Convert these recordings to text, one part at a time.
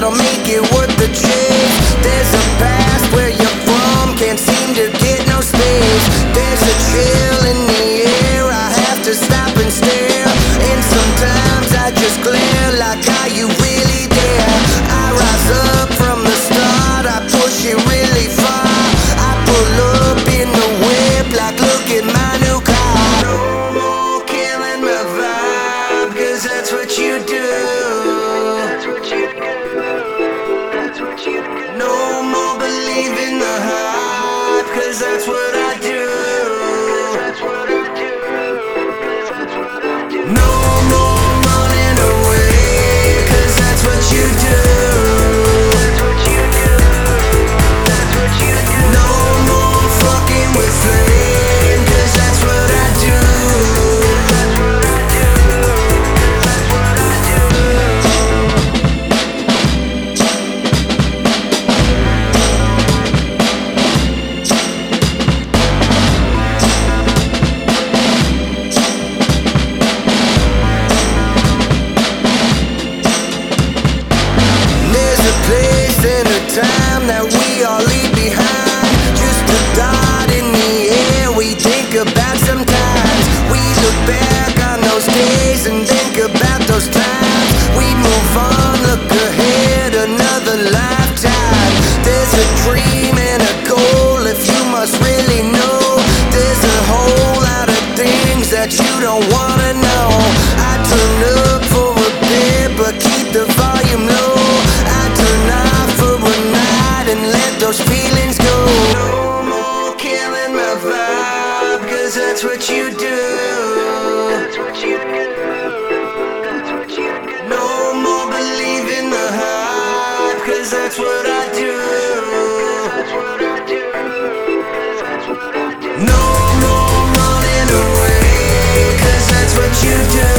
that'll make it worth the chase. There's a past where you're from, can't seem to get no space. There's a chill in the air, I have to stop and stare. And sometimes I just glare like, are you really there? I rise up from the start, I push it really far. I pull up in the whip like, look at my new car. No more killing my vibe, cause that's what you do. No more believing the hype, cause that's what I do. No more running away, cause that's what you do. No more fucking with flame, cause that's what I do. Place and a time that we all leave behind. Just a thought in the air we think about sometimes. We look back on those days and think about those times. We move on, look ahead, another lifetime. There's a dream and a goal, if you must really know. There's a whole lot of things that you don't wanna know. I turn up for a bit, but keep the volume low. Those feelings go. No more killing my vibe, cause that's what you do. No more believing the hype, cause that's what I do. No more running away, cause that's what you do.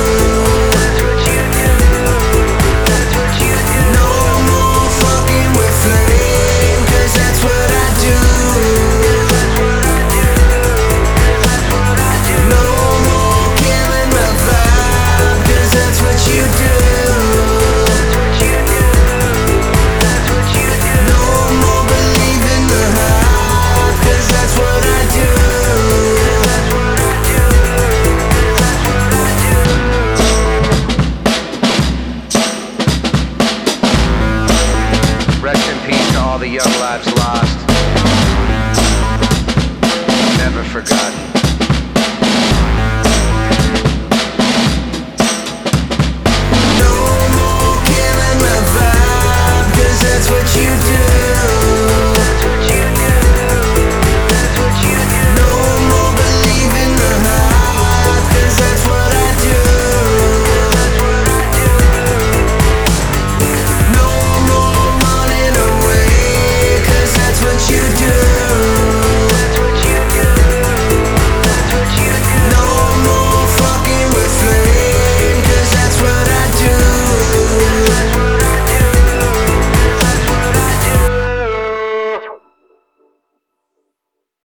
Rest in peace to all the young lives lost, never forgotten.